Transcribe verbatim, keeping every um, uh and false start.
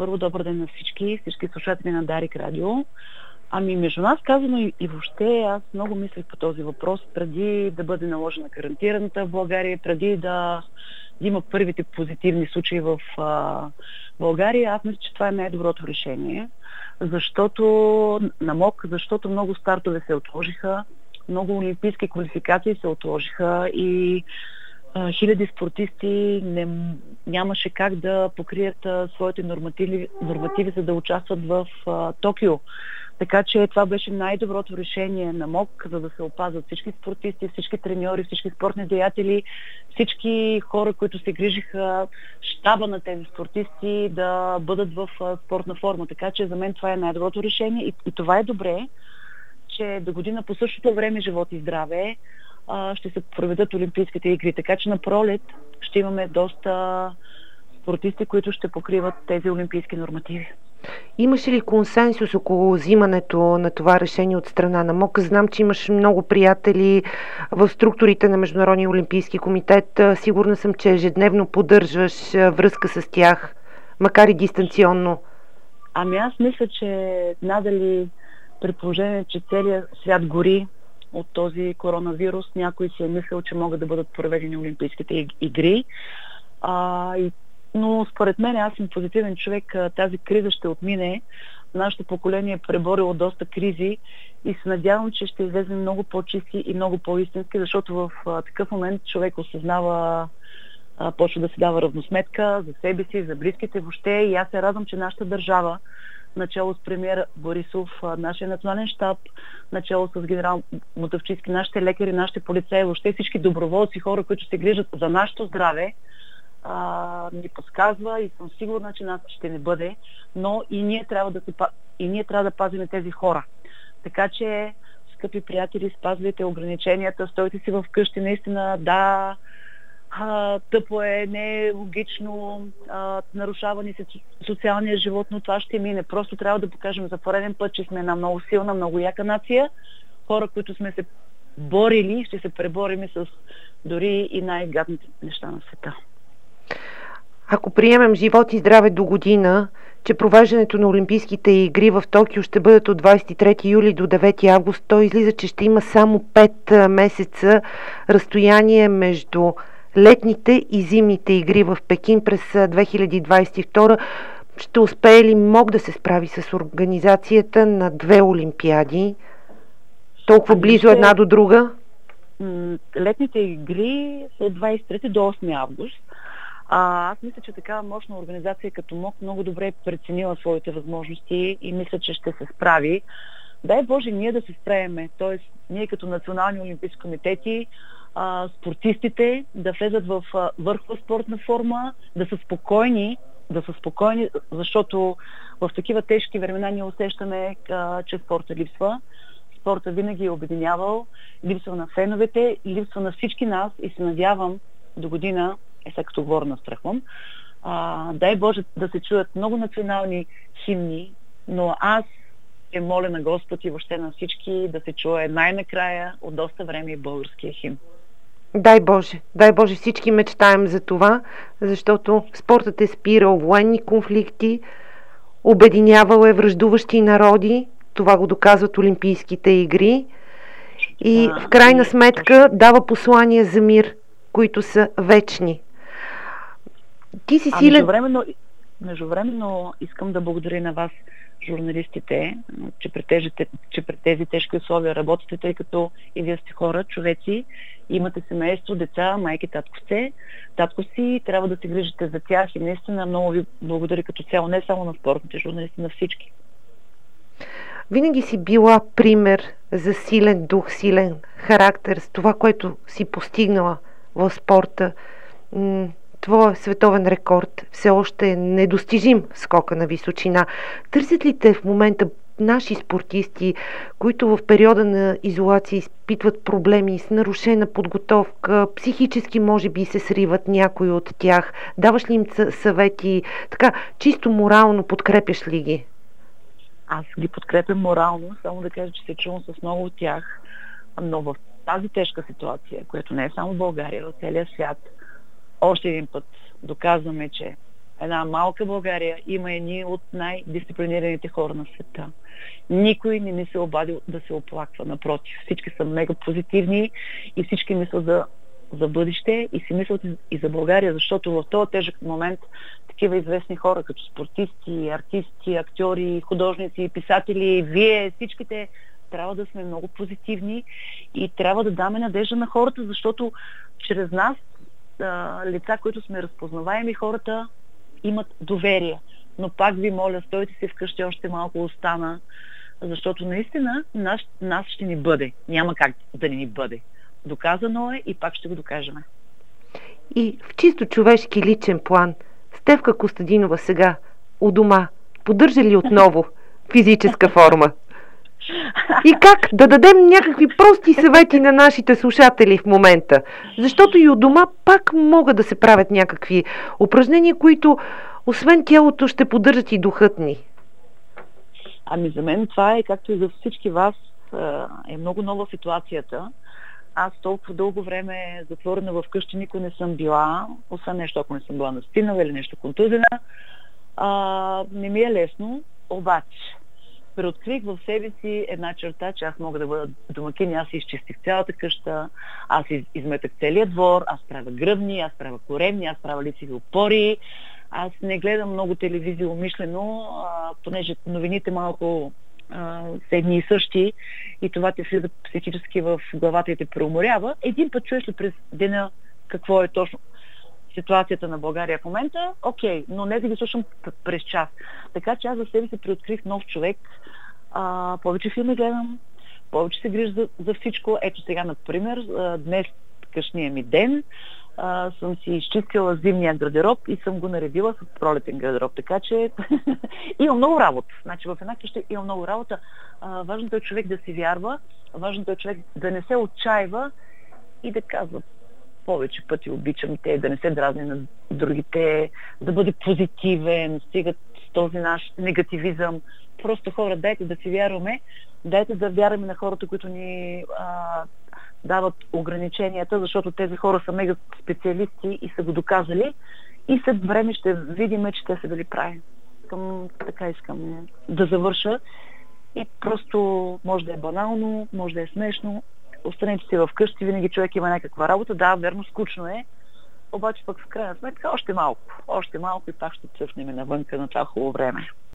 Първо, добър ден на всички, всички слушатели на Дарик Радио. Ами между нас казано и, и въобще аз много мислех по този въпрос преди да бъде наложена карантината в България, преди да има първите позитивни случаи в а, България. Аз мисля, че това е най-доброто решение, защото на МОК, защото много стартове се отложиха, много олимпийски квалификации се отложиха и а, хиляди спортисти не, нямаше как да покрият а, своите нормативи, нормативи, за да участват в а, Токио. Така че това беше най-доброто решение на МОК, за да се опазват всички спортисти, всички треньори, всички спортни деятели, всички хора, които се грижиха, щаба на тези спортисти да бъдат в спортна форма. Така че за мен това е най-доброто решение и, и това е добре, че до година по същото време, живот и здраве, ще се проведат Олимпийските игри. Така че на пролет ще имаме доста спортисти, които ще покриват тези олимпийски нормативи. Имаше ли консенсус около взимането на това решение от страна на МОК? Знам, че имаш много приятели в структурите на Международния олимпийски комитет. Сигурна съм, че ежедневно поддържаш връзка с тях, макар и дистанционно. Ами аз мисля, че надали при положение, че целият свят гори от този коронавирус, някой си е мислил, че могат да бъдат проведени Олимпийските игри. А, и Но според мен, аз съм позитивен човек, тази криза ще отмине. Нашето поколение е преборило доста кризи и се надявам, че ще излезем много по-чисти и много по-истински, защото в а, такъв момент човек осъзнава, а, почва да си дава равносметка за себе си, за близките въобще. И аз се радвам, че нашата държава, начало с премиер Борисов, а, нашия национален щаб, начало с генерал Мотавчийски, нашите лекари, нашите полицаи, въобще всички доброволци, хора, които се грижат за нашето здраве, Uh, ни подсказва и съм сигурна, че нас ще не бъде, но и ние трябва да, се, и ние трябва да пазим тези хора. Така че, скъпи приятели, спазвайте ограниченията, стойте си в къщи, наистина, да, uh, тъпо е, не е логично, uh, нарушава ни се социалния живот, но това ще мине. Просто трябва да покажем за пореден път, че сме една много силна, много яка нация, хора, които сме се борили, ще се преборим с дори и най-гадните неща на света. Ако приемем живот и здраве до година, че провеждането на Олимпийските игри в Токио ще бъдат от двадесет и трети юли до девети август, то излиза, че ще има само пет месеца разстояние между летните и зимните игри в Пекин през две хиляди двадесет и втора. Ще успее ли МОК да се справи с организацията на две олимпиади, толкова близо една до друга? Летните игри са от двадесет и трети до осми август. А, аз мисля, че такава мощна организация като МОК много добре е преценила своите възможности и мисля, че ще се справи. Дай Боже, ние да се справяме, т.е. ние като национални олимпийски комитети, а, спортистите да влезат в а, върхова спортна форма, да са спокойни, да са спокойни, защото в такива тежки времена ние усещаме, а, че спорта липсва. Спорта винаги е обединявал, липсва на феновете, липсва на всички нас и се надявам до година, е сега като говоря настрахвам, а, дай Боже да се чуят много национални химни, но аз е моля на Господ и въобще на всички да се чуе най-накрая от доста време и българския химн. Дай Боже, дай Боже, всички мечтаем за това, защото спортът е спирал военни конфликти, обединявал е враждуващи народи, това го доказват Олимпийските игри и да, в крайна и... сметка дава послания за мир, които са вечни. Ти си а силен... междувременно, междувременно искам да благодаря на вас, журналистите, че при, тези, че при тези тежки условия работите, тъй като и вие сте хора, човеци, имате семейство, деца, майки, татковце, татко си, трябва да се грижите за тях и наистина много ви благодаря като цяло, не само на спортните журналисти, на всички. Винаги си била пример за силен дух, силен характер, с това, което си постигнала в спорта. Твоя световен рекорд все още е недостижим скока на височина. Търсят ли те в момента наши спортисти, които в периода на изолация изпитват проблеми с нарушена подготовка, психически може би се сриват някои от тях? Даваш ли им съвети? Така, чисто морално подкрепяш ли ги? Аз ги подкрепям морално, само да кажа, че се чувам с много от тях, но в тази тежка ситуация, която не е само в България, в целия свят, още един път доказваме, че една малка България има едни от най-дисциплинираните хора на света. Никой не ни се обадил да се оплаква. Напротив, всички са мега позитивни и всички мислят за, за бъдеще и си мислят и за България, защото в този тежък момент такива известни хора, като спортисти, артисти, актьори, художници, писатели, вие, всичките трябва да сме много позитивни и трябва да даме надежда на хората, защото чрез нас, лица, които сме разпознаваеми, хората имат доверие. Но пак ви моля, стойте си вкъщи, още малко остана, защото наистина нас, нас ще ни бъде. Няма как да не ни бъде. Доказано е и пак ще го докажем. И в чисто човешки личен план, Стефка Костадинова сега, у дома, поддържа ли отново физическа форма? И как да дадем някакви прости съвети на нашите слушатели в момента? Защото и у дома пак могат да се правят някакви упражнения, които освен тялото ще поддържат и духът ни. Ами за мен това е, както и за всички вас, е много нова ситуацията. Аз толкова дълго време затворена в къщи никой не съм била, освен нещо, ако не съм била настинала или нещо контузена. А, не ми е лесно, обаче преоткрих в себе си една черта, че аз мога да бъда домакин, аз изчистих цялата къща, аз из, изметах целият двор, аз правя гръбни, аз правя коремни, аз правя лицеви опори, аз не гледам много телевизия умишлено, а, понеже новините малко а, са едни и същи и това те влиза психически в главата и те преуморява. Един път чуеш ли през деня какво е точно ситуацията на България в момента, окей, но не да ги слушам през час. Така че аз за себе си приоткрих нов човек, а, повече филми гледам, повече се грижа за, за всичко. Ето сега, например, днес къщния ми ден, а, съм си изчистила зимния гардероб и съм го наредила с пролетен гардероб. Така че имам много работа. Значи в една къща имам много работа. А, важното е човек да си вярва, важното е човек да не се отчаива и да казва повече пъти обичам те, да не се дразни на другите, да бъде позитивен, стигат с този наш негативизъм. Просто хора, дайте да си вярваме, дайте да вярваме на хората, които ни а, дават ограниченията, защото тези хора са мега специалисти и са го доказали и след време ще видим, че те са били прави. Искам, така искам да завърша и просто може да е банално, може да е смешно. Останете си вкъщи, винаги човек има някаква работа. Да, верно, скучно е, обаче пък в крайна сметка още малко. Още малко и пак ще цъфнем навънка на това хубаво време.